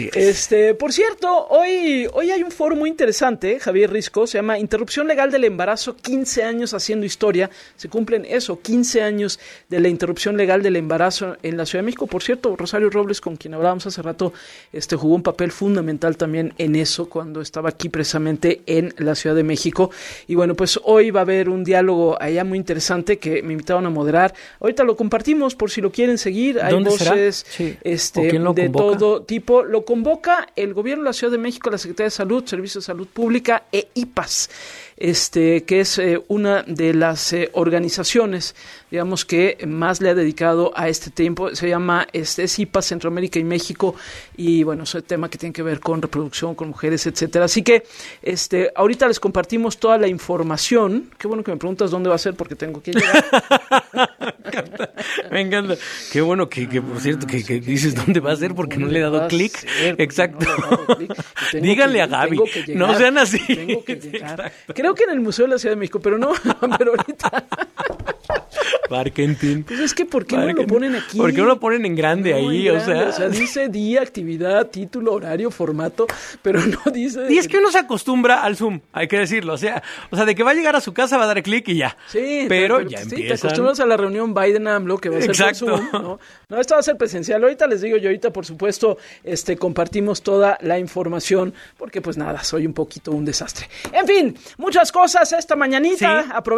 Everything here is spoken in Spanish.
Por cierto, hoy hay un foro muy interesante, Javier Risco, se llama Interrupción Legal del Embarazo, 15 años haciendo historia. Se cumplen 15 años de la interrupción legal del embarazo en la Ciudad de México. Por cierto, Rosario Robles, con quien hablábamos hace rato, jugó un papel fundamental también en eso cuando estaba aquí precisamente en la Ciudad de México. Y bueno, pues hoy va a haber un diálogo allá muy interesante que me invitaron a moderar. Ahorita lo compartimos por si lo quieren seguir. Hay voces de todo tipo. Lo convoca el gobierno de la Ciudad de México, la Secretaría de Salud, Servicios de Salud Pública e IPAS, que es una de las organizaciones, digamos, que más le ha dedicado a este tiempo. Se llama es IPAS Centroamérica y México, y bueno, es un tema que tiene que ver con reproducción, con mujeres, etcétera. Así que ahorita les compartimos toda la información. Qué bueno que me preguntas dónde va a ser, porque tengo que llegar. Me encanta. Qué bueno que por cierto, que dices dónde va a ser, porque no le he dado clic. Exacto. Díganle a Gaby, no sean así. Tengo que llegar. Creo que en el Museo de la Ciudad de México, pero no, pero ahorita. Marketing. Pues es que, ¿por qué no lo ponen aquí? ¿Por qué no lo ponen en grande ahí? En grande. O sea, dice día, actividad, título, horario, formato, pero no dice... Y es que uno se acostumbra al Zoom, hay que decirlo. O sea, de que va a llegar a su casa, va a dar clic y ya. Sí, pero ya sí, empiezan. te acostumbras a la reunión Biden-AMLO, que va a ser por Zoom, ¿no? No, esto va a ser presencial. Ahorita les digo, yo ahorita, por supuesto, compartimos toda la información, porque pues nada, soy un poquito un desastre. En fin, muchas cosas esta mañanita. Sí. Aprovecho